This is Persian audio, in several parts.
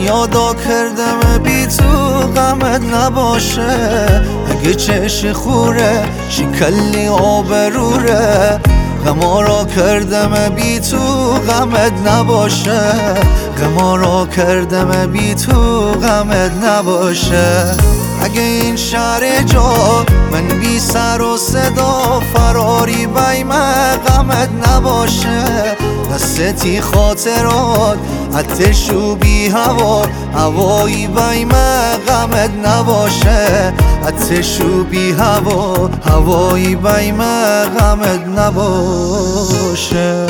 یادا کردم بی تو غمت نباشه، اگه چش خوره شکلی آبروره. غما را کردم بی تو غمت نباشه، غما را کردم بی تو غمت نباشه. اگه این شهر جا من بی سر و صدا فراری بیم غمت نباشه. دستی خاطرات آتش و بی هوا، هوایی بیم غمت نباشه. آتش و بی هوا، هوایی بیم غمت نباشه.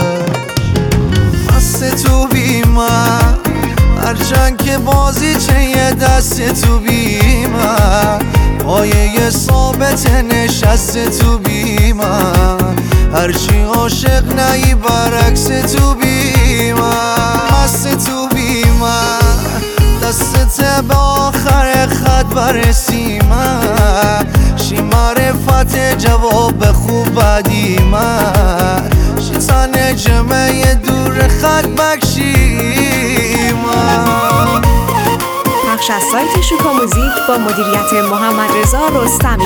مست تو بی من هرچند که بازی چه یه دست تو بی من، پایه ثابت نشست تو بی من. هرچی عاشق نهی برعکس تو بی من. مست تو بی من دستت به آخر خط برسی من، شی معرفت جواب خوب بدی من، شی تن جمعه دور خط بکشی من. پخش از سایت شوکا موزیک با مدیریت محمد رضا رستمی.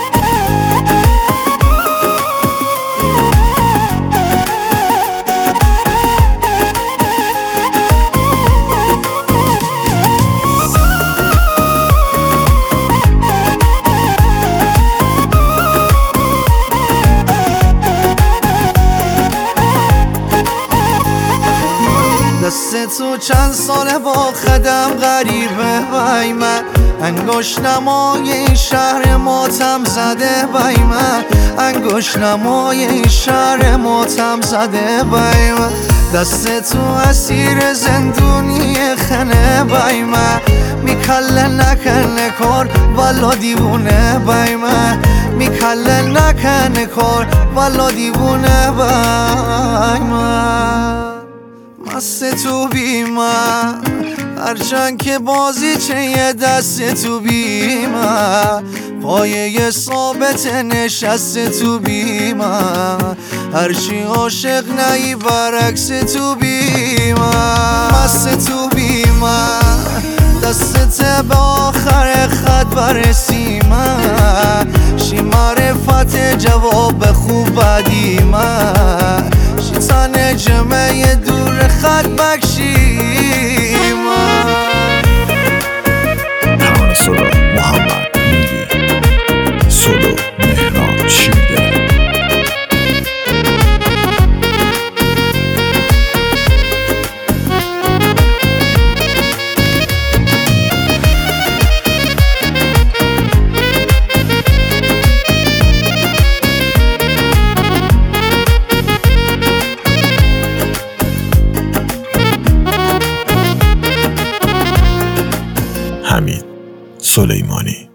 دست تو چند ساله با خدم غریبه بای من، انگشت نمای این شهر ماتم زده بای من، انگشت نمای این شهر ماتم زده بای من. دست تو اسیر زندونی خنه بای من، میکله نکنه کار والا دیوونه بای من، میکله نکنه کار والا دیوونه بای من. مست تو بی من هرچند که بازی چه یه دست تو بی من، پایه ثابت نشست تو بی من. هرچی عاشق نهی برعکس تو بی من. مست تو بی من دستت به آخر خط برسی من، شی معرفت جواب خوب بدی من، شی تن جمعه دور خط بکشی من. پروانه سولو محمد میری، سولو مهران شیرده. حمید سلیمانی.